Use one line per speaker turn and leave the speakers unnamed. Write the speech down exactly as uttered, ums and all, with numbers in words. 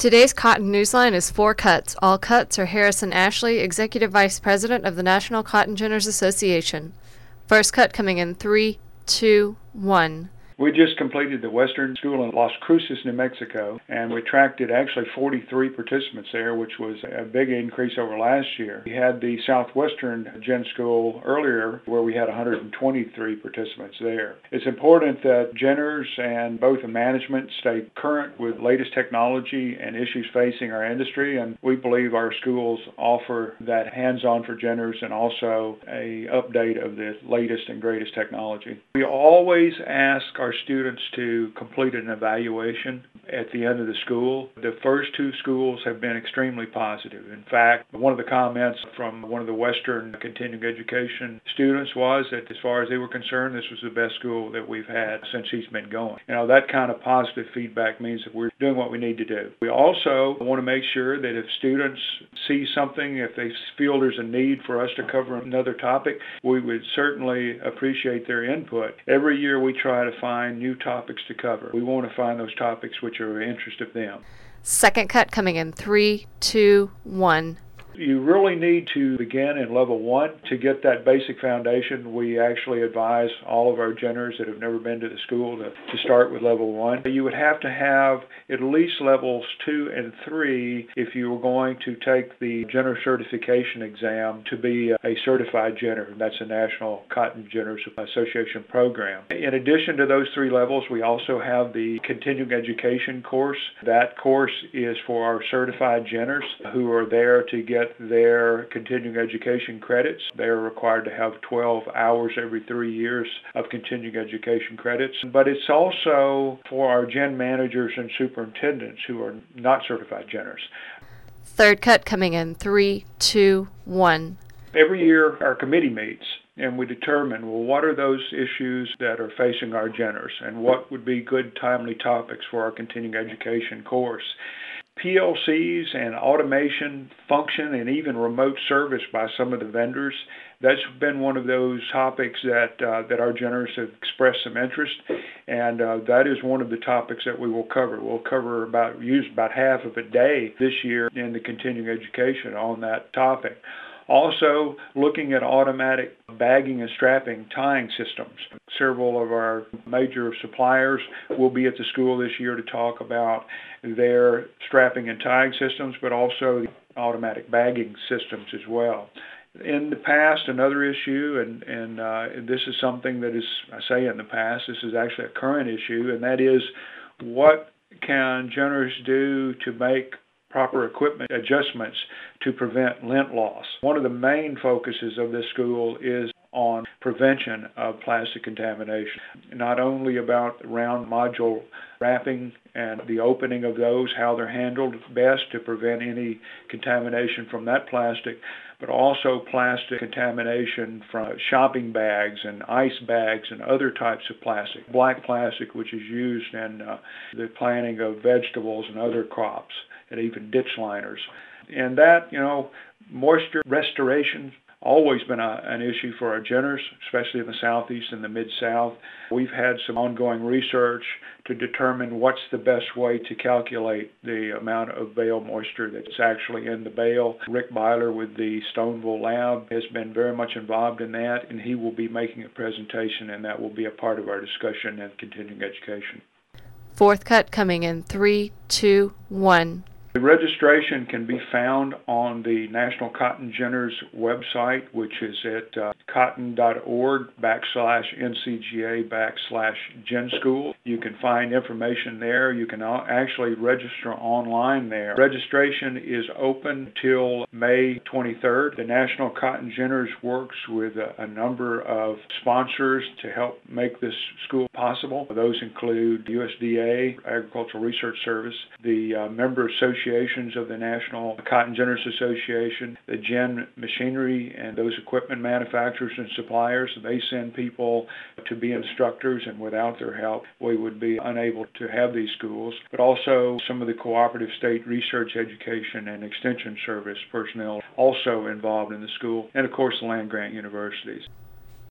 Today's Cotton Newsline is four cuts. All cuts are Harrison Ashley, Executive Vice President of the National Cotton Ginners Association. First cut coming in three, two, one.
We just completed the Western School in Las Cruces, New Mexico, and we attracted actually forty-three participants there, which was a big increase over last year. We had the Southwestern Gen School earlier where we had one hundred twenty-three participants there. It's important that Ginners and both the management stay current with latest technology and issues facing our industry, and we believe our schools offer that hands-on for Ginners and also a update of the latest and greatest technology. We always ask our students to complete an evaluation at the end of the school. The first two schools have been extremely positive. In fact, one of the comments from one of the Western continuing education students was that as far as they were concerned, this was the best school that we've had since he's been going. You know, that kind of positive feedback means that we're doing what we need to do. We also want to make sure that if students see something, if they feel there's a need for us to cover another topic, we would certainly appreciate their input. Every year we try to find new topics to cover. We want to find those topics which are of interest of them.
Second cut coming in three, two, one.
You really need to begin in level one to get that basic foundation. We actually advise all of our Ginners that have never been to the school to, to start with level one. You would have to have at least levels two and three if you were going to take the Ginner certification exam to be a certified Ginner. That's a National Cotton Ginners Association program. In addition to those three levels, we also have the continuing education course. That course is for our certified Ginners who are there to get their continuing education credits. They're required to have twelve hours every three years of continuing education credits. But it's also for our Gen managers and superintendents who are not certified Ginners.
Third cut coming in three, two, one.
Every year our committee meets and we determine, well, what are those issues that are facing our Ginners and what would be good timely topics for our continuing education course. P L Cs and automation function and even remote service by some of the vendors, that's been one of those topics that uh, that our Ginners have expressed some interest, and uh, that is one of the topics that we will cover. We'll cover about, use about half of a day this year in the continuing education on that topic. Also, looking at automatic bagging and strapping tying systems. Several of our major suppliers will be at the school this year to talk about their strapping and tying systems, but also automatic bagging systems as well. In the past, another issue, and, and uh, this is something that is, I say in the past, this is actually a current issue, and that is what can Ginners do to make proper equipment adjustments to prevent lint loss. One of the main focuses of this school is on prevention of plastic contamination, not only about round module wrapping and the opening of those, how they're handled best to prevent any contamination from that plastic, but also plastic contamination from shopping bags and ice bags and other types of plastic. Black plastic, which is used in uh, the planting of vegetables and other crops, and even ditch liners. And that, you know, moisture restoration, always been a, an issue for our Ginners, especially in the Southeast and the Mid-South. We've had some ongoing research to determine what's the best way to calculate the amount of bale moisture that's actually in the bale. Rick Byler with the Stoneville Lab has been very much involved in that, and he will be making a presentation, and that will be a part of our discussion and continuing education.
Fourth cut coming in three, two, one.
The registration can be found on the National Cotton Ginners website, which is at uh, cotton.org backslash NCGA backslash Gen School. You can find information there. You can actually register online there. Registration is open till May twenty-third. The National Cotton Ginners works with a, a number of sponsors to help make this school possible. Those include U S D A, Agricultural Research Service, the uh, member associations of the National Cotton Ginners Association, the Gen Machinery and those equipment manufacturers and suppliers. They send people to be instructors, and without their help, we would be unable to have these schools. But also some of the cooperative state research, education, and extension service personnel also involved in the school, and of course the land-grant universities.